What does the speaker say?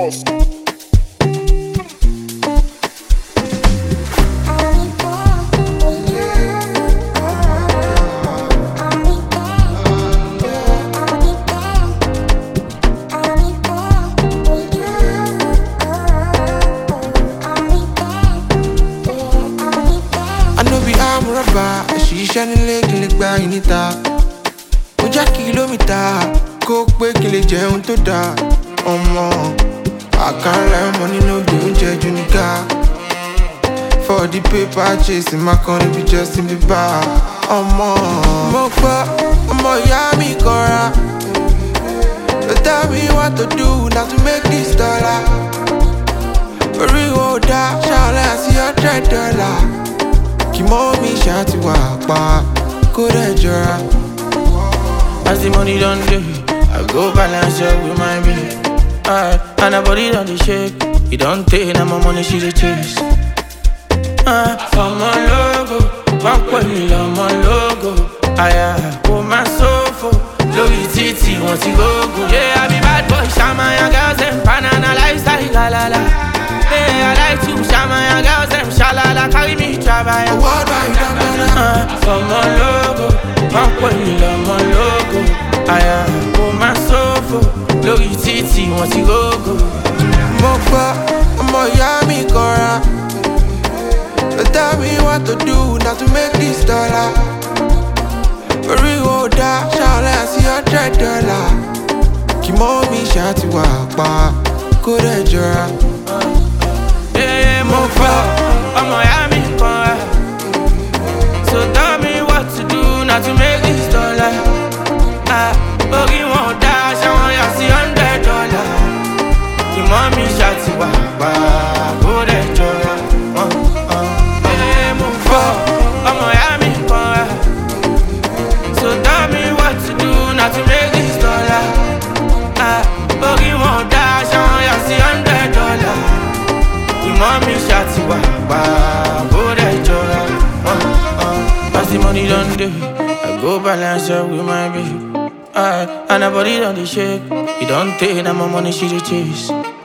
sauce. I know be arm rubber, she shining like by Inita. Oja kilomita, kó pé kí lè jẹun tó dáa. Ọmọ, àkàrà money no be oúnjẹ jù níkà. For the paper chasing my corner be just in the bar. Ọmọ, mo gbọ́, ọmọ ìyá mi kanra. Don't tell me what to do now to make this dollar. Orí wo dá, ṣàlẹ̀ àti $100. Kí mọ́ mi ṣáàtì wà pa, kó dẹ̀ jọra. As the money done day, I go balance up with my babe. And her body done the shake. It don't take now my money she the chase. For my logo, one point on my logo. Put my sofa, Louis Titi, want to go. Yeah, I be bad boy, Shama, your girls and banana lifestyle, la la la. Yeah, I like to Shama, your girls and shalala, carry me travel. Worldwide, For my logo, one point on my logo. Put my sofa, Louis Titi, want to go. mo gbọ́, ọmọ ìyá mi kanra. Don't tell me what to do now to make this dollar. Orí wo dá, ṣàlẹ̀ àti $100. Kí mọ́ mi ṣáàtì wà pa, kó dẹ̀ jọra. Mo gbọ́, ọmọ ìyá mi kanra. So tell me what to do now to make this dollar. Orí wọn dá, ṣáwọn yà sí $100. Kí mọ́ mi ṣáàtì wà pa, kó dẹ̀ jọra. Mo gbọ́, ọmọ ìyá mi kanra. So tell me what to do now to make this dollar. Orí wọn dá, ṣáwọn yà sí $100. Kí mọ́ mi ṣáàtì wà pa, kó dẹ̀ jọra. As the money done day, I go balance up with my babe. And her body done the shake. It don't take now my money she the chase.